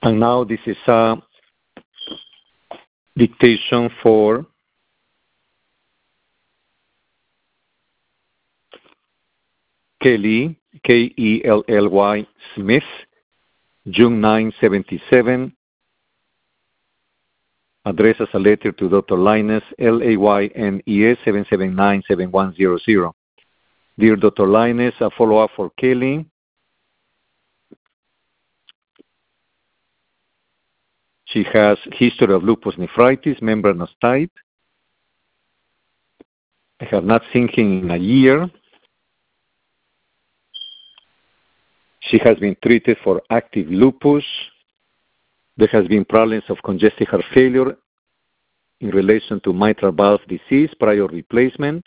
And now this is a dictation for Kelly, Kelly Smith, June 9, 77. Address as a letter to Dr. Linus, Laynes, 779-7100. Dear Dr. Linus, a follow-up for Kelly. She has history of lupus nephritis, membranous type. I have not seen him in a year. She has been treated for active lupus. There has been problems of congestive heart failure in relation to mitral valve disease, prior replacement.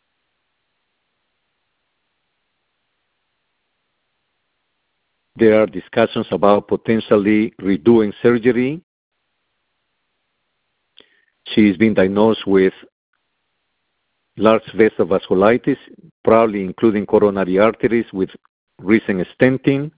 There are discussions about potentially redoing surgery. She is being diagnosed with large vessel vasculitis, probably including coronary arteries with recent stenting.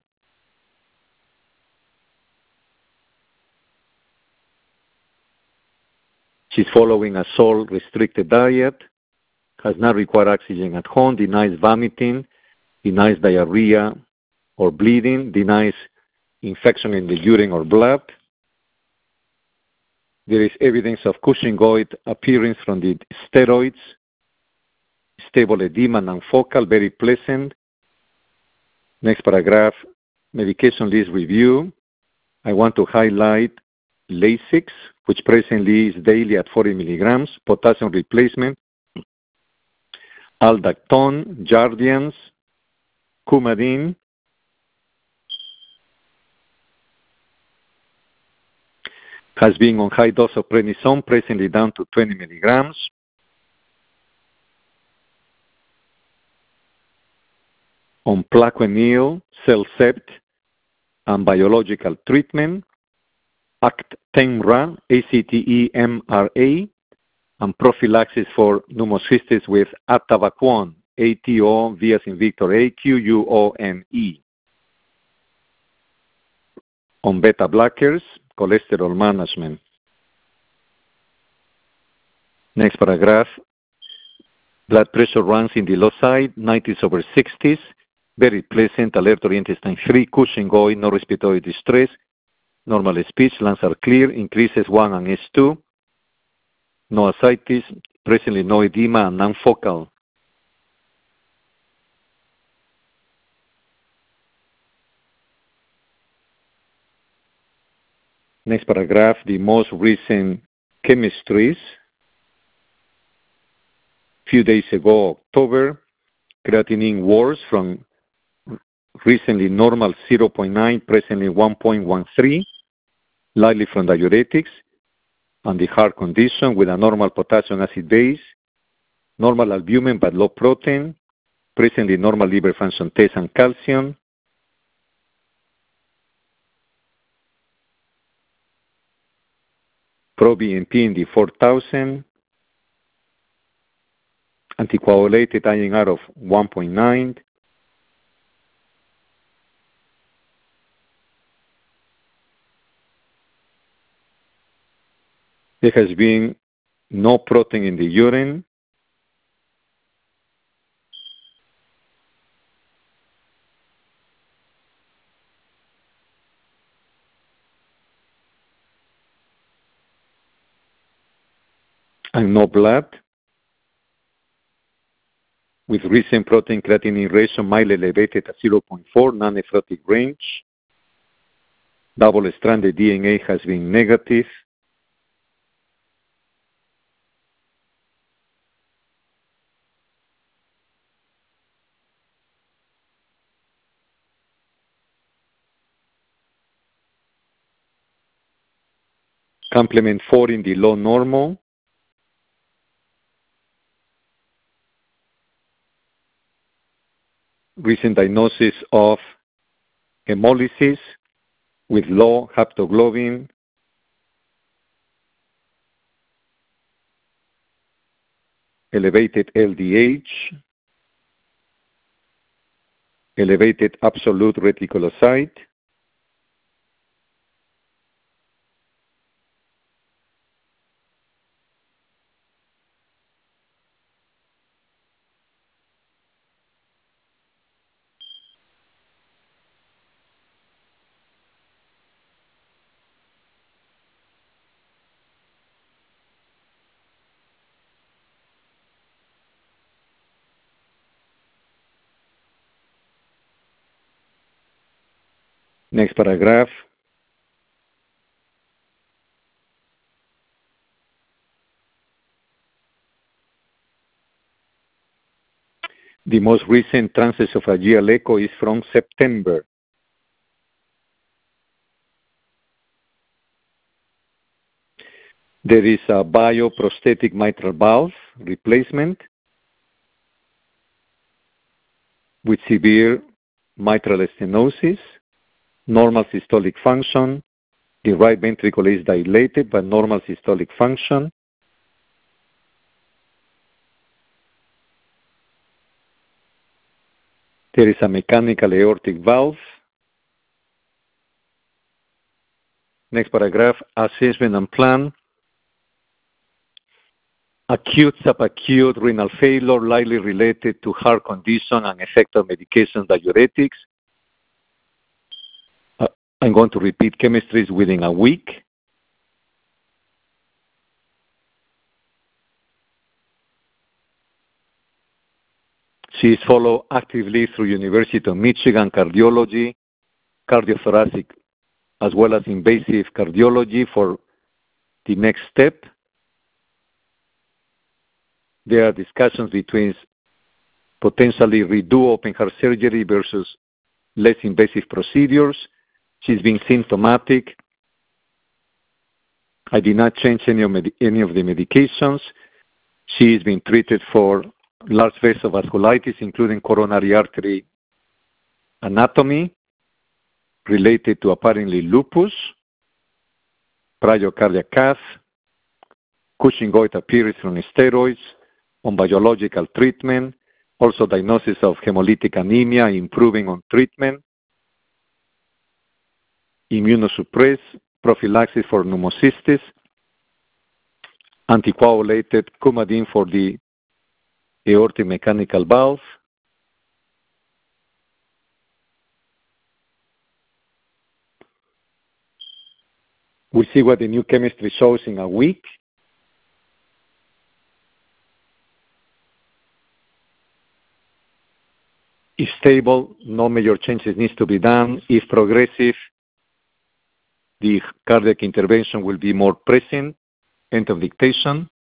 She's following a salt-restricted diet, has not required oxygen at home, denies vomiting, denies diarrhea or bleeding, denies infection in the urine or blood. There is evidence of Cushingoid appearance from the steroids, stable edema, non-focal, very pleasant. Next paragraph, medication list review. I want to highlight Lasix, which presently is daily at 40 milligrams, potassium replacement, Aldactone, Jardiance, Coumadin. Has been on high dose of prednisone, presently down to 20 milligrams. On Plaquenil, Cellcept, and biological treatment, Actemra, ACTEMRA, and prophylaxis for pneumocystis with Atavaquone, ATO, V as in Victor, AQUONE. On beta blockers, cholesterol management. Next paragraph, blood pressure runs in the low side, 90/60s, very pleasant, alert-oriented time 3, Cushingoid, no respiratory distress, normal speech, lungs are clear, increases 1 and S2, no ascites, presently no edema, and non-focal. Next paragraph, the most recent chemistries. Few days ago, October, creatinine worse from recently normal 0.9, presently 1.13, likely from diuretics, and the heart condition with a normal potassium acid base, normal albumin but low protein, presently normal liver function test and calcium. ProBNP in the 4,000, anticoagulated INR of 1.9, there has been no protein in the urine, and no blood, with recent protein creatinine ratio mildly elevated at 0.4, non-nephrotic range. Double-stranded DNA has been negative. Complement 4 in the low normal. Recent diagnosis of hemolysis with low haptoglobin, elevated LDH, elevated absolute reticulocyte, Next paragraph. The most recent transesophageal echo is from September. There is a bioprosthetic mitral valve replacement with severe mitral stenosis, normal systolic function. The right ventricle is dilated but normal systolic function. There is a mechanical aortic valve. Next paragraph, assessment and plan. Acute subacute renal failure likely related to heart condition and effect of medication diuretics. I'm going to repeat chemistries within a week. She is followed actively through University of Michigan cardiology, cardiothoracic, as well as invasive cardiology for the next step. There are discussions between potentially redo open heart surgery versus less invasive procedures. She's been symptomatic. I did not change any of the medications. She is being treated for large vessel vasculitis, including coronary artery anatomy, related to apparently lupus, prior cardiac cath, Cushing-Goit appearance from steroids, on biological treatment, also diagnosis of hemolytic anemia, improving on treatment, immunosuppressed, prophylaxis for pneumocystis, anticoagulated Coumadin for the aortic mechanical valve. We'll see what the new chemistry shows in a week. If stable, no major changes needs to be done. If progressive, the cardiac intervention will be more present. End of dictation.